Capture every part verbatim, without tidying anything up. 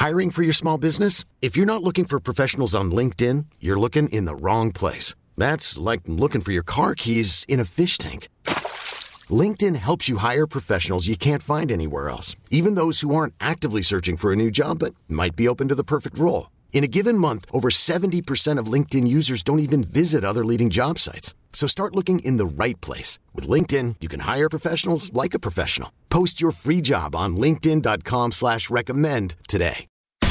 Hiring for your small business? If you're not looking for professionals on LinkedIn, you're looking in the wrong place. That's like looking for your car keys in a fish tank. LinkedIn helps you hire professionals you can't find anywhere else, even those who aren't actively searching for a new job but might be open to the perfect role. In a given month, over seventy percent of LinkedIn users don't even visit other leading job sites. So start looking in the right place. With LinkedIn, you can hire professionals like a professional. Post your free job on linkedin.com slash recommend today.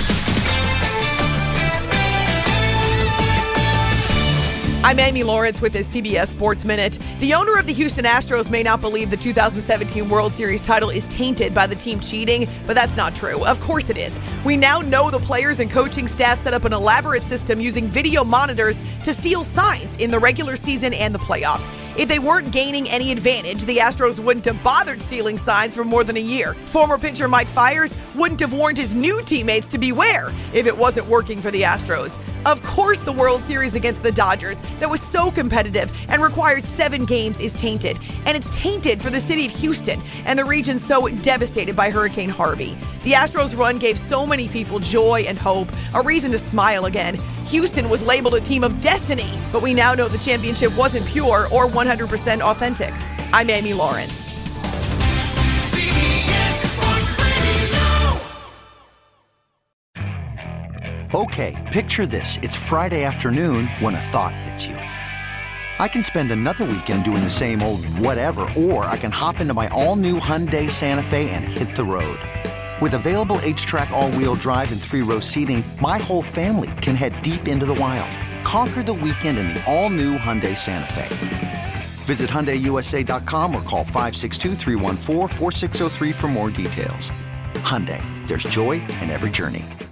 I'm Amy Lawrence with the C B S Sports Minute. The owner of the Houston Astros may not believe the two thousand seventeen World Series title is tainted by the team cheating, but that's not true. Of course it is. We now know the players and coaching staff set up an elaborate system using video monitors to steal signs in the regular season and the playoffs. If they weren't gaining any advantage, the Astros wouldn't have bothered stealing signs for more than a year. Former pitcher Mike Fiers wouldn't have warned his new teammates to beware if it wasn't working for the Astros. Of course, the World Series against the Dodgers that was so competitive and required seven games is tainted. And it's tainted for the city of Houston and the region so devastated by Hurricane Harvey. The Astros run gave so many people joy and hope, a reason to smile again. Houston was labeled a team of destiny, but we now know the championship wasn't pure or one hundred percent authentic. I'm Amy Lawrence. C B S Sports Radio. Okay, picture this. It's Friday afternoon when a thought hits you. I can spend another weekend doing the same old whatever, or I can hop into my all-new Hyundai Santa Fe and hit the road. With available H-Track all-wheel drive and three-row seating, my whole family can head deep into the wild. Conquer the weekend in the all-new Hyundai Santa Fe. Visit Hyundai U S A dot com or call five six two, three one four, four six zero three for more details. Hyundai, there's joy in every journey.